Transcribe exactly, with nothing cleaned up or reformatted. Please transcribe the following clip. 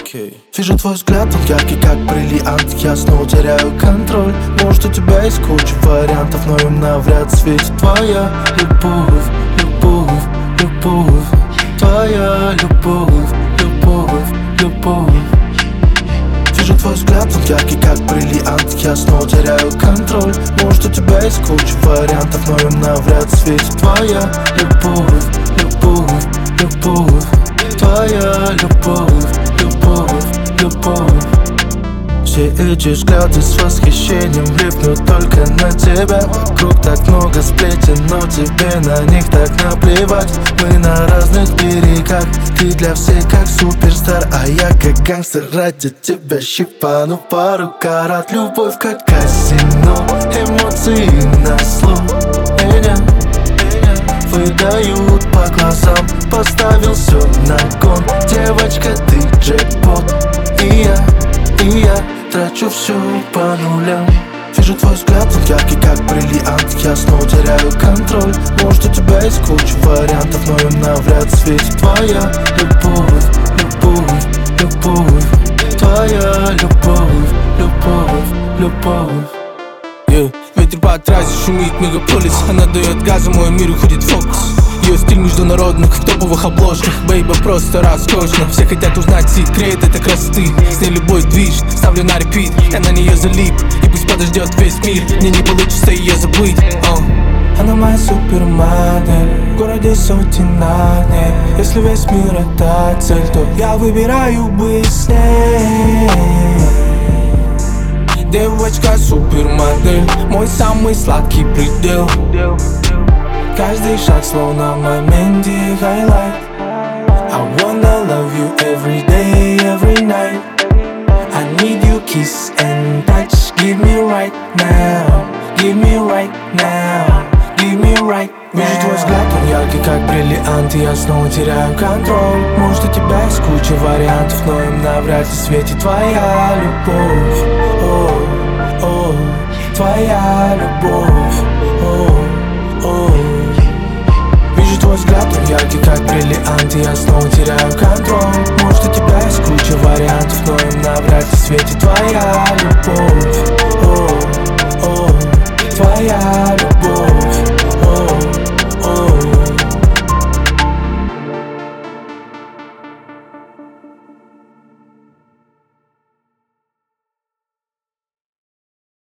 Okay. Вижу твой взгляд, он яркий, как бриллиант. Я снова теряю контроль. Может, у тебя есть куча вариантов, но им навряд светит твоя любовь, любовь, любовь. Твоя любовь, любовь, любовь. Вижу твой взгляд, он яркий, как бриллиант. Я снова теряю контроль. Может, у тебя есть куча вариантов, но им навряд светит твоя любовь, любовь, любовь. Твоя любовь, любовь, любовь. Все эти взгляды с восхищением влипнут только на тебя. Вокруг так много сплетен, но тебе на них так наплевать. Мы на разных берегах, ты для всех как суперстар, а я как гангстер ради тебя щипану пару карат. Любовь как казино, эмоции на слух. Меня выдают по глазам, поставил все на кон. Девочка, ты джекпот, и я, и я трачу все по нулям. Вижу твой взгляд, он яркий, как бриллиант. Я снова теряю контроль. Может, у тебя есть куча вариантов, но им навряд светит твоя любовь, любовь, любовь. Твоя любовь, любовь, любовь. Yeah. Ветер по трассе шумит мегаполис. Она дает газу, мой мир уходит в фокус. Ее стиль международных, в топовых обложках. Бейба просто роскошно. Все хотят узнать секрет этой красоты. С ней любой движ, ставлю на репит. Я на нее залип, и пусть подождет весь мир. Мне не получится ее забыть. uh. Она моя супермодель, в городе сотен огней. Если весь мир это цель, то я выбираю быть с ней. Девочка супермодель, мой самый сладкий предел. Каждый шаг словно в моменте хайлайт. I wanna love you every day, every night. I need you kiss and touch. Give me right now, give me right now, give me right now. Вижу твой взгляд, он яркий, как бриллиант, и я снова теряю контроль. Может, у тебя есть куча вариантов, но им навряд ли светит твоя любовь. О, о, твоя любовь. О, о. Вижу твой взгляд, он яркий, как бриллиант, и я снова теряю контроль. Может, у тебя есть куча вариантов, но им навряд ли светит твоя любовь.